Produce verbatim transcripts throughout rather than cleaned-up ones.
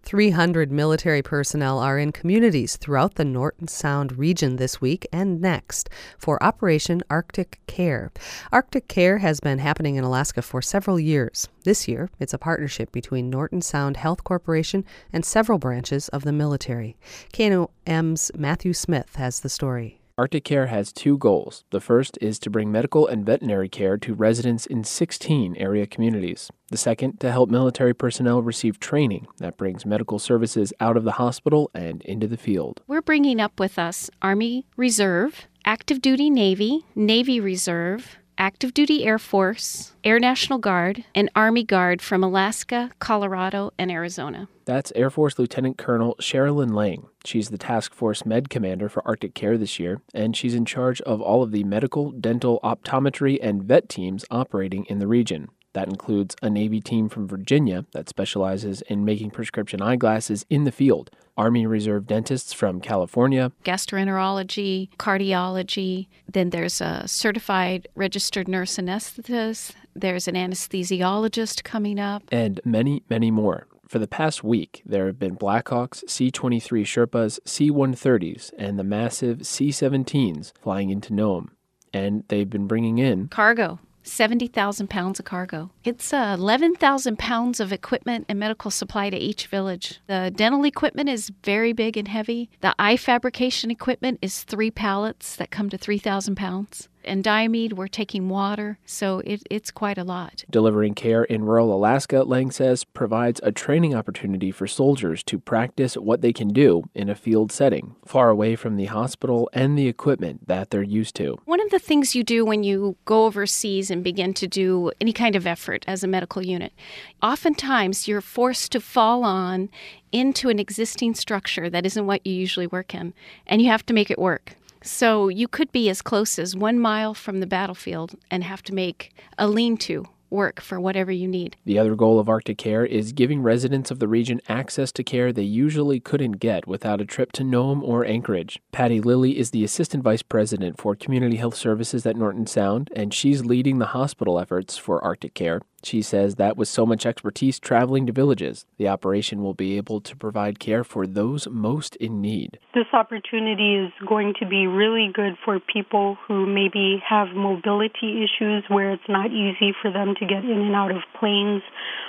three hundred military personnel are in communities throughout the Norton Sound region this week and next for Operation Arctic Care. Arctic Care has been happening in Alaska for several years. This year, it's a partnership between Norton Sound Health Corporation and several branches of the military. K N O M's Matthew Smith has the story. Arctic Care has two goals. The first is to bring medical and veterinary care to residents in sixteen area communities. The second, to help military personnel receive training that brings medical services out of the hospital and into the field. We're bringing up with us Army Reserve, Active Duty Navy, Navy Reserve, Active Duty Air Force, Air National Guard, and Army Guard from Alaska, Colorado, and Arizona. That's Air Force Lieutenant Colonel Sherilyn Lang. She's the Task Force Med Commander for Arctic Care this year, and she's in charge of all of the medical, dental, optometry, and vet teams operating in the region. That includes a Navy team from Virginia that specializes in making prescription eyeglasses in the field, Army Reserve dentists from California, gastroenterology, cardiology. Then there's a certified registered nurse anesthetist. There's an anesthesiologist coming up. And many, many more. For the past week, there have been Blackhawks, C twenty-three Sherpas, C one thirties, and the massive C seventeens flying into Nome. And they've been bringing in cargo. seventy thousand pounds of cargo. It's uh, eleven thousand pounds of equipment and medical supply to each village. The dental equipment is very big and heavy. The eye fabrication equipment is three pallets that come to three thousand pounds. And Diomede, we're taking water, so it, it's quite a lot. Delivering care in rural Alaska, Lang says, provides a training opportunity for soldiers to practice what they can do in a field setting, far away from the hospital and the equipment that they're used to. One of the things you do when you go overseas and begin to do any kind of effort as a medical unit, oftentimes you're forced to fall on into an existing structure that isn't what you usually work in, and you have to make it work. So you could be as close as one mile from the battlefield and have to make a lean-to work for whatever you need. The other goal of Arctic Care is giving residents of the region access to care they usually couldn't get without a trip to Nome or Anchorage. Patty Lilly is the Assistant Vice President for Community Health Services at Norton Sound, and she's leading the hospital efforts for Arctic Care. She says that with so much expertise traveling to villages, the operation will be able to provide care for those most in need. This opportunity is going to be really good for people who maybe have mobility issues where it's not easy for them to get in and out of planes,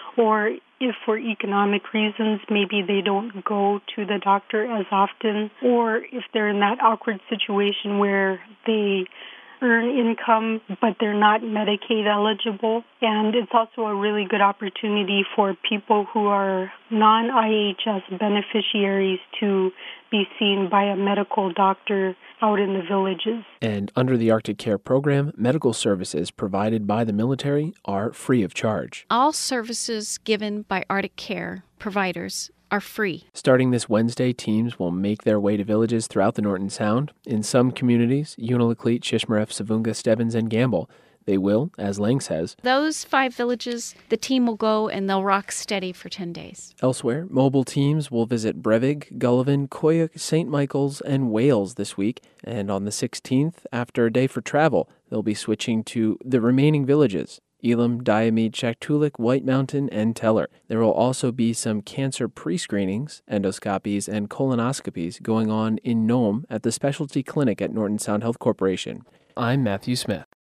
or if for economic reasons maybe they don't go to the doctor as often, or if they're in that awkward situation where they earn income, but they're not Medicaid eligible. And it's also a really good opportunity for people who are non-I H S beneficiaries to be seen by a medical doctor out in the villages. And under the Arctic Care program, medical services provided by the military are free of charge. All services given by Arctic Care providers are free. Starting this Wednesday, teams will make their way to villages throughout the Norton Sound. In some communities, Unalakleet, Shishmaref, Savunga, Stebbins, and Gamble, they will, as Lang says, those five villages, the team will go and they'll rock steady for ten days. Elsewhere, mobile teams will visit Brevig, Gullivan, Koyuk, Saint Michael's, and Wales this week. And on the sixteenth, after a day for travel, they'll be switching to the remaining villages: Elam, Diomede, Shaktoolik, White Mountain, and Teller. There will also be some cancer pre-screenings, endoscopies, and colonoscopies going on in Nome at the specialty clinic at Norton Sound Health Corporation. I'm Matthew Smith.